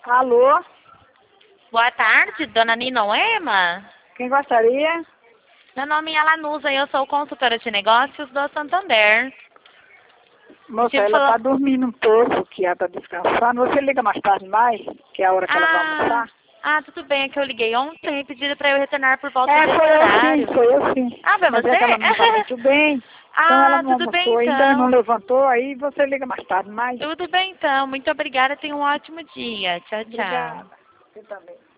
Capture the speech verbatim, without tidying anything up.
Alô? Boa tarde, dona Ninoema. Quem gostaria? Meu nome é Lanusa e eu sou consultora de negócios do Santander. Moça, Tipo, ela falou- tá dormindo um pouco, que ela tá descansando. Você liga mais tarde mais, que é a hora que ela vai Ah, almoçar? ah, tudo bem, é que eu liguei ontem e pediram para eu retornar por volta É, desse foi eu sim, horário. foi eu sim. Ah, foi Mas você? é que ela não tá muito bem, então ela Ah, não tudo bem almoçou ainda, não então. levantou, aí você liga mais tarde mais. Tudo bem então. Muito obrigada, tenha um ótimo dia. Tchau, tchau. Obrigada. Você também.